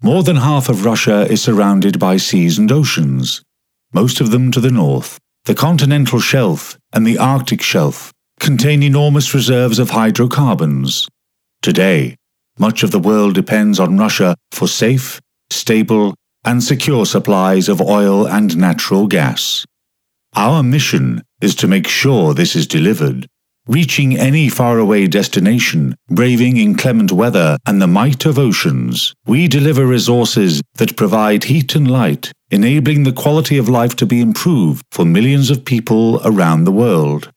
More than half of Russia is surrounded by seas and oceans, most of them to the north. The continental shelf and the Arctic shelf contain enormous reserves of hydrocarbons. Today, much of the world depends on Russia for safe, stable, and secure supplies of oil and natural gas. Our mission is to make sure this is delivered, reaching any faraway destination, braving inclement weather and the might of oceans. We deliver resources that provide heat and light, enabling the quality of life to be improved for millions of people around the world.